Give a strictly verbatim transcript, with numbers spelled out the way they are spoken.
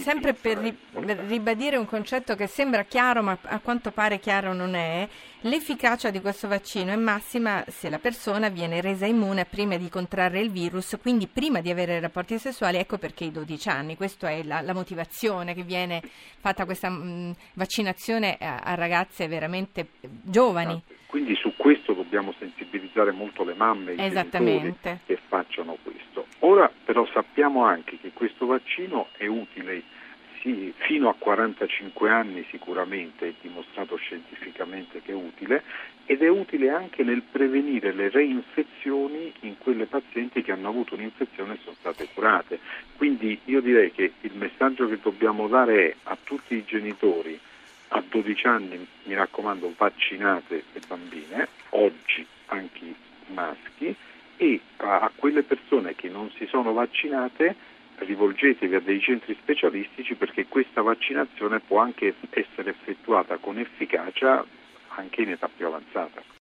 sempre per ri- ribadire un concetto che sembra chiaro, ma a quanto pare chiaro non è, l'efficacia di questo vaccino è massima se la persona viene resa immune prima di contrarre il virus, quindi prima di avere rapporti sessuali. Ecco perché i dodici anni, questa è la, la motivazione che viene fatta questa mh, vaccinazione a, a ragazze veramente giovani. Quindi su questo dobbiamo sensibilizzare molto le mamme e i genitori Esattamente. che facciano questo. Ora però sappiamo anche che questo vaccino è utile sì, fino a quarantacinque anni, sicuramente è dimostrato scientificamente che è utile, ed è utile anche nel prevenire le reinfezioni in quelle pazienti che hanno avuto un'infezione e sono state curate. Quindi io direi che il messaggio che dobbiamo dare è a tutti i genitori: a dodici anni, mi raccomando, vaccinate le bambine, oggi anche i maschi, e a, a quelle persone che non si sono vaccinate rivolgetevi a dei centri specialistici, perché questa vaccinazione può anche essere effettuata con efficacia anche in età più avanzata.